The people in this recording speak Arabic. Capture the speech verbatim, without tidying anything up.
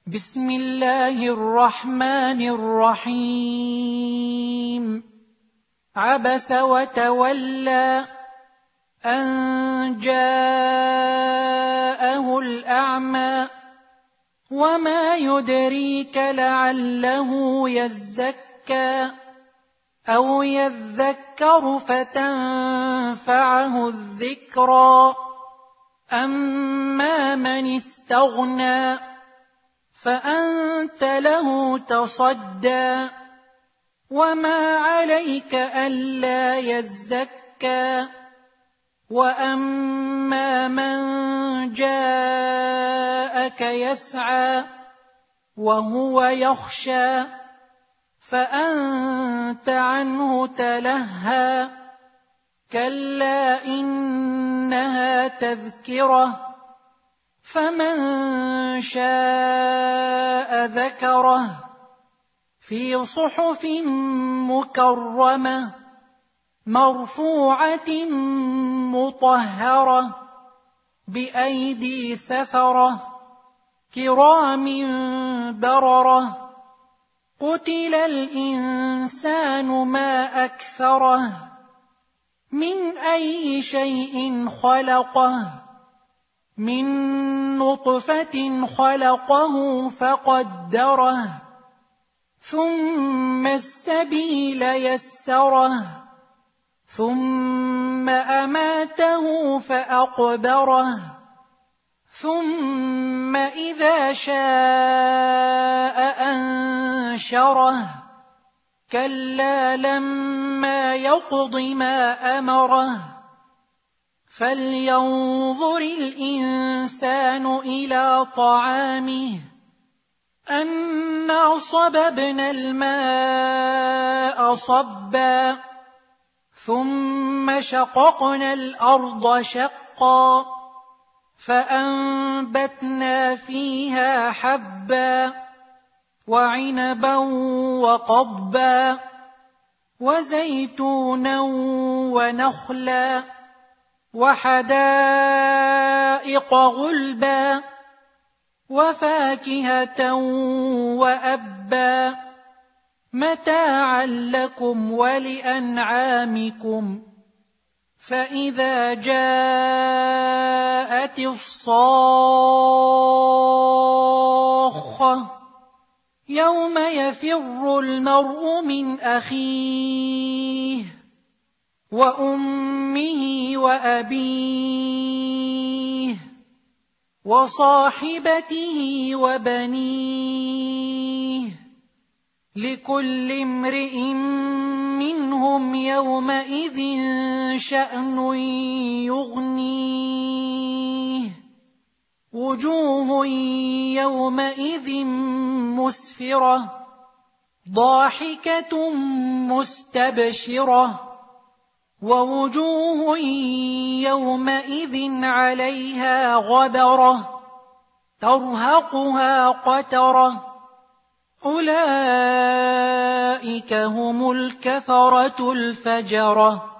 بسم الله الرحمن الرحيم. عبس وتولى أن جاءه الأعمى وما يدريك لعله يزكى أو يذكر فتنفعه الذكرى أما من استغنى فأنت له تصدى وما عليك ألا يزكى وأما من جاءك يسعى وهو يخشى فأنت عنه تلهى كلا إنها تذكرة فمن شاء ذكره في صحف مكرمة مرفوعة مطهرة بأيدي سفرة كرام بررة قتل الإنسان ما أكفره من أي شيء خلقه من نطفة خلقه فقدره ثم السبيل يسره ثم أماته فأقبره ثم إذا شاء أنشره كلا لما يقض ما أمره فلينظر الإنسان إلى طعامه أنا صببنا الماء صبا ثم شققنا الأرض شقا فأنبتنا فيها حبا وعنبا وقضبا وزيتونا ونخلا وحدائق غلبا وفاكهة وأبا متاعا لكم ولأنعامكم فإذا جاءت الصاخة يوم يفر المرء من أخيه وأمه وأبيه وصاحبته وبنيه لكل امرئ منهم يومئذ شأن يغنيه وجوه يومئذ مسفرة ضاحكة مستبشرة ووجوه يومئذ عليها غبرة ترهقها قترة أولئك هم الكفرة الفجرة.